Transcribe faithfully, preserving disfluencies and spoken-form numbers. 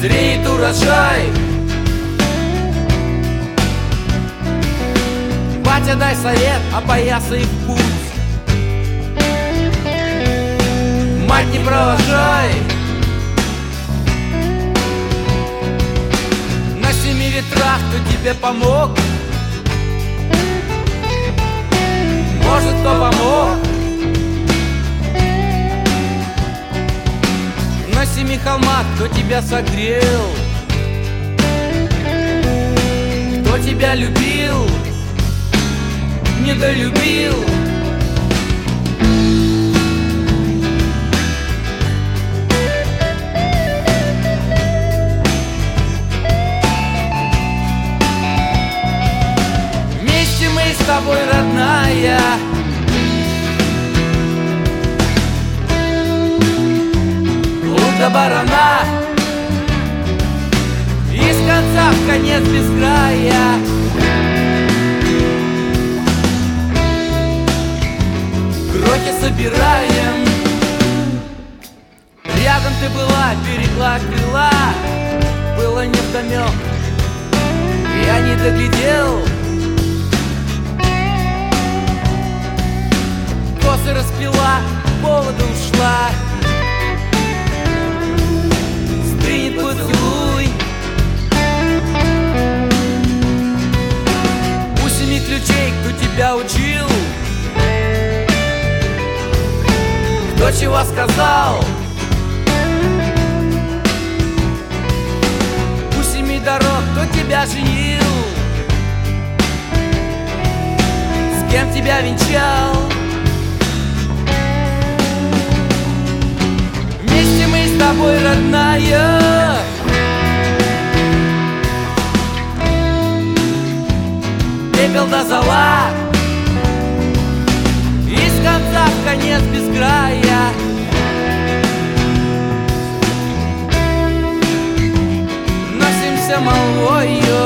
зреет урожай. Батя, дай совет, опоясай в путь. Мать, не провожай. На семи ветрах кто тебе помог? Может, кто помог? На семи холмах кто тебя согрел? Кто тебя любил? Недолюбил? Вместе мы с тобой, родная. Лук до барана, из конца в конец без края. Крохи собираем. Рядом ты была, берегла крыла. Было невдомёк, я не доглядел. Косы распила, повода ушла. Стринет поцелуй. У семи ключей кто тебя учил? Кто чего сказал? У семи дорог кто тебя женил? С кем тебя венчал? Вместе мы с тобой, родная. Пепел до зола, из конца в конец без края. Носимся молвою.